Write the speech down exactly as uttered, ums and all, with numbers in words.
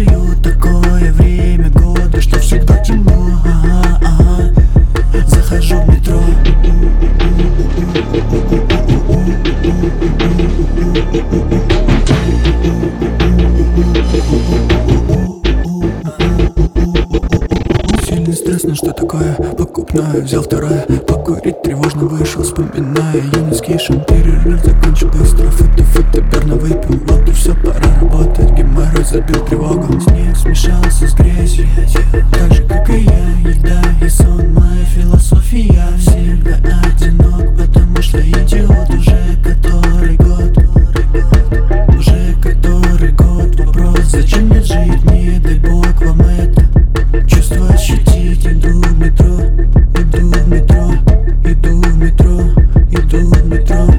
Настаю такое время года, что всегда темно. Ага, ага. Захожу в метро. Сильный стресс, ну что такое? Покупная, взял второе. Покурить тревожно вышел, вспоминая юнецкий шум. Перерыв закончу быстро, фото-фото, берно выпил. Вот и все, пора работать, геморрой забил тревогу. Снег смешался с грязью, так же как и я. Еда и сон, моя философия. Всегда одинок, потому что идиот уже который год. Уже который год. Вопрос, зачем мне жить, не дай бог вам это. Чувство ощутить, иду в метро, иду в метро, иду в метро, иду в метро.